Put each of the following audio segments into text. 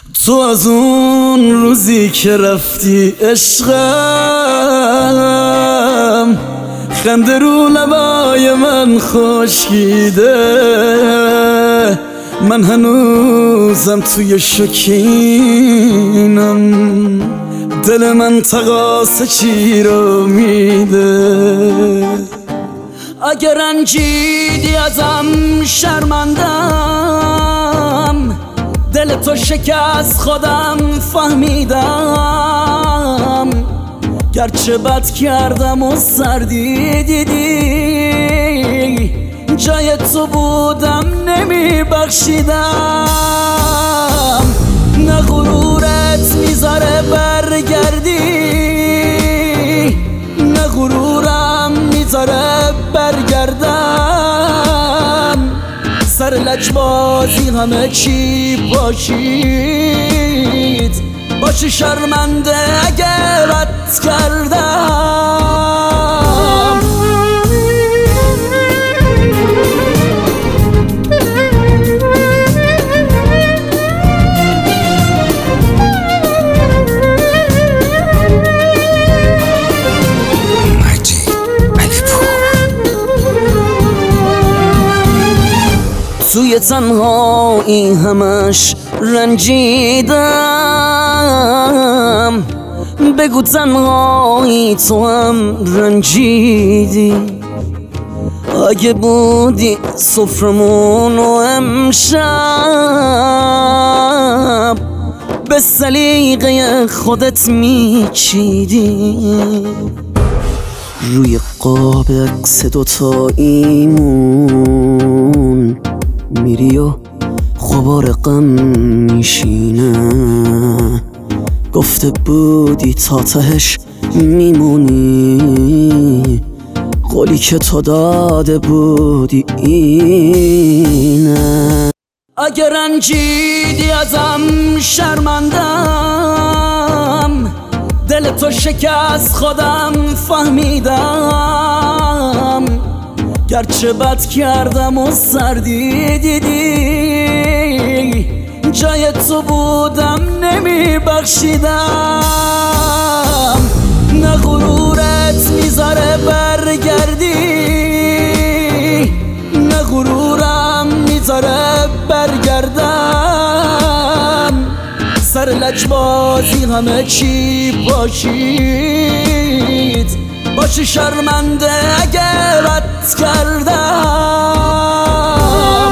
تو از اون روزی که رفتی عشقم، خنده رو لبای من خشکیده، من هنوزم توی شوکینم، دل من تقاص چی رو میده. اگر رنجیدی ازم شرمندم، دل تو شکست خودم فهمیدم، گرچه بد کردم و سردی دیدی، جای تو بودم نمیبخشیدم. نه غرورت میذاره برگردی، نه غرورم میذاره برگردم، سر لجبازی همه چی باشید، باشی شرمنده اگه بد کردم. توی تنهایی همش رنجیدم، بگو تنهایی تو هم رنجیدی. اگه بودی سفرمونو امشب، به سلیقه خودت میچیدی. روی قاب عکس دوتاییمون میری و غبار غم میشینه، گفته بودی تا تهش میمونی، قولی که تو داده بودی اینه. اگر رنجیدی ازم شرمندم، دل تو شکست خودم فهمیدم، گرچه بد کردم و سردی دیدی، جای تو بودم نمیبخشیدم. نه غرورت میذاره برگردی، نه غرورم میذاره برگردم، سر لجبازی همه چی باشید، باشی شرمنده اگه بد کردم.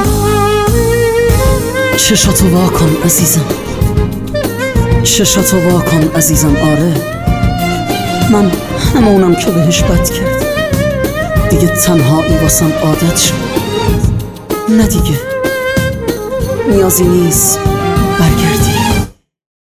چشاتو واکن عزیزم، چشاتو واکن عزیزم. آره من همونم که بهش بد کرد، دیگه تنهایی واسم عادت شد، نه دیگه نیازی نیست برگرد.